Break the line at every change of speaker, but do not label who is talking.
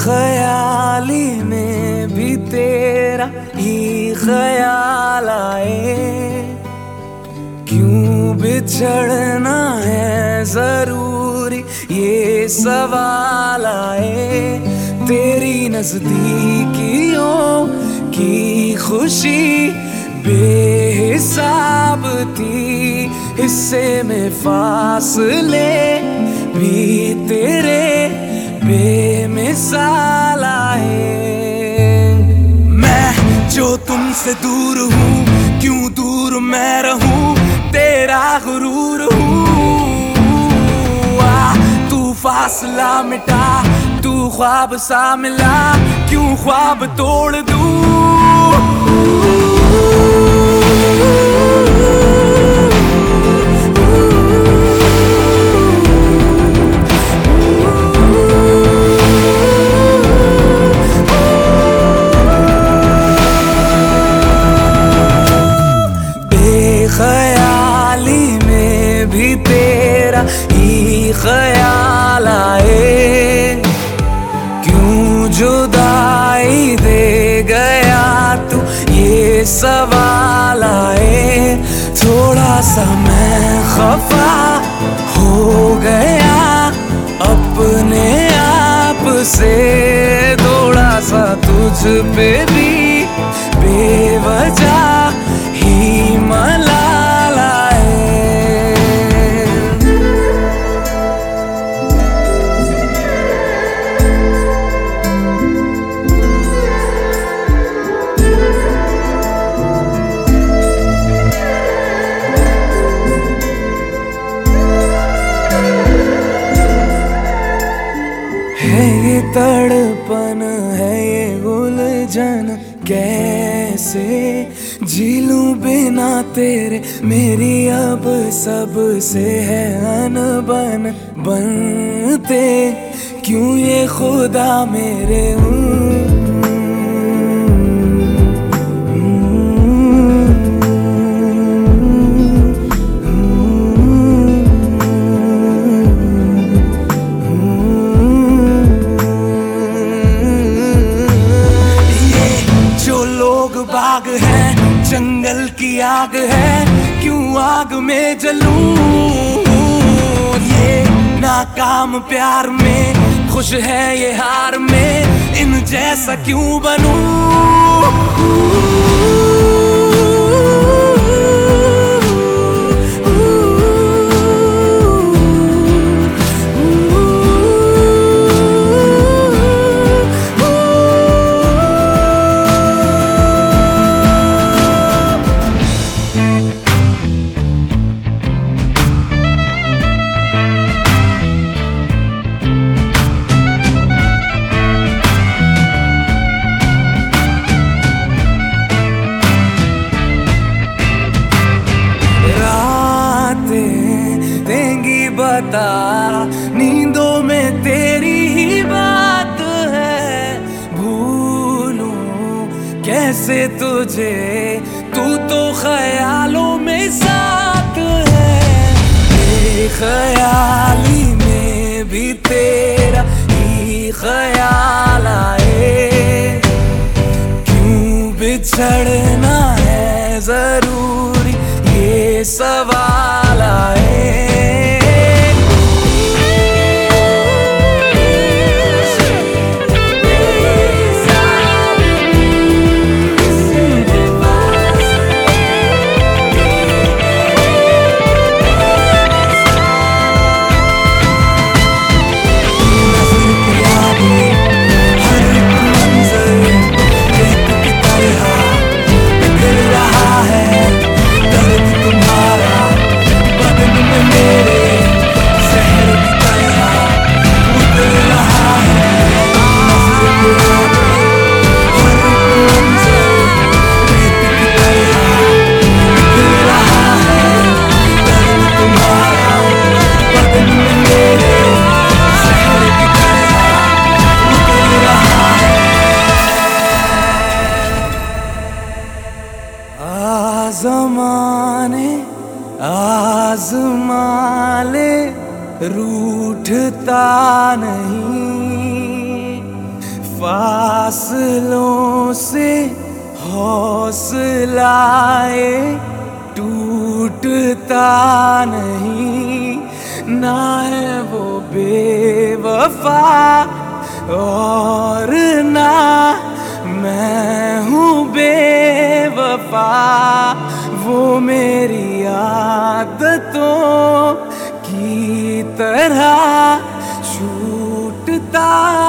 ख्याली में भी तेरा ही ख्याल आए। क्यों बिछड़ना है जरूरी ये सवाल आए। तेरी नजदीकियों की खुशी बेहिसाब थी, हिस्से में फासले भी तेरे बेमिसाल आए। मैं जो तुमसे दूर हूँ, क्यों दूर मैं रहूं, तेरा गुरूर हूँ। तू फासला मिटा, तू ख्वाब सा मिला, क्यों ख्वाब तोड़ दूं। ख्याली में भी तेरा ही ख्याल आए। क्यों जुदाई दे गया तू ये सवाल आए। थोड़ा सा मैं खफा हो गया अपने आप से, थोड़ा सा तुझ पे भी बेवजह ही मलाल आए। है ये तड़पन, है ये उलझन, कैसे झीलूं बिना तेरे। मेरी अब सबसे है अनबन, बनते क्यों ये खुदा मेरे। बाग है जंगल की आग है, क्यों आग में जलूं। ये नाकाम प्यार में खुश है ये हार में, इन जैसा क्यों बनूं। बता नींदों में तेरी ही बात है, भूलूं कैसे तुझे, तू तो ख्यालों में साथ है। ख्याली में भी तेरा ही ख्याल आए। क्यों बिछड़ना है जरूरी ये सवाल आए। ज़माने आज़मा ले, रूठता नहीं फासलों से हौसलाए टूटता नहीं, ना है वो बेवफा और ना मैं हूँ बेवफा। वो मेरी आदतों की तरह छूटता